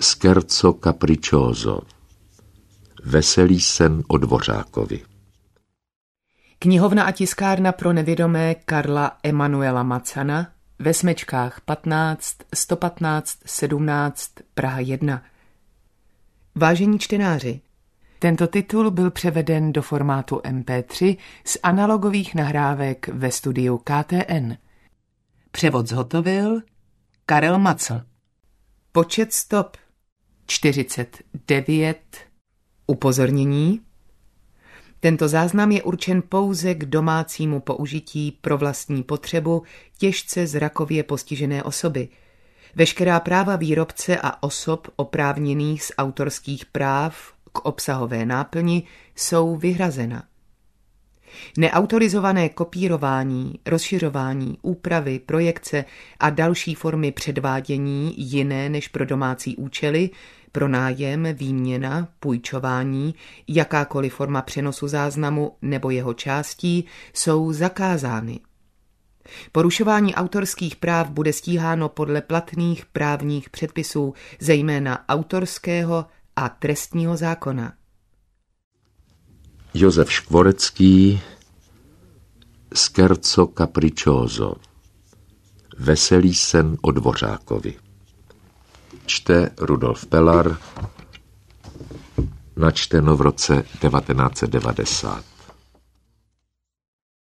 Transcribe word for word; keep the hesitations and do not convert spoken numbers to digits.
Scherzo capriccioso. Veselý sen o Dvořákovi. Knihovna a tiskárna pro nevědomé Karla Emanuela Macana ve Smečkách patnáct, sto patnáct, sedmnáct, Praha jedna. Vážení čtenáři, tento titul byl převeden do formátu em pé tři z analogových nahrávek ve studiu K T N. Převod zhotovil Karel Macl. Počet stop čtyřicet devět. Upozornění. Tento záznam je určen pouze k domácímu použití pro vlastní potřebu těžce zrakově postižené osoby. Veškerá práva výrobce a osob oprávněných z autorských práv k obsahové náplni jsou vyhrazena. Neautorizované kopírování, rozšiřování, úpravy, projekce a další formy předvádění jiné než pro domácí účely, pronájem, výměna, půjčování, jakákoliv forma přenosu záznamu nebo jeho částí jsou zakázány. Porušování autorských práv bude stíháno podle platných právních předpisů, zejména autorského a trestního zákona. Josef Škvorecký. Scherzo capriccioso. Veselý sen o Dvořákovi. Čte Rudolf Pelar. Načteno v roce devatenáct set devadesát.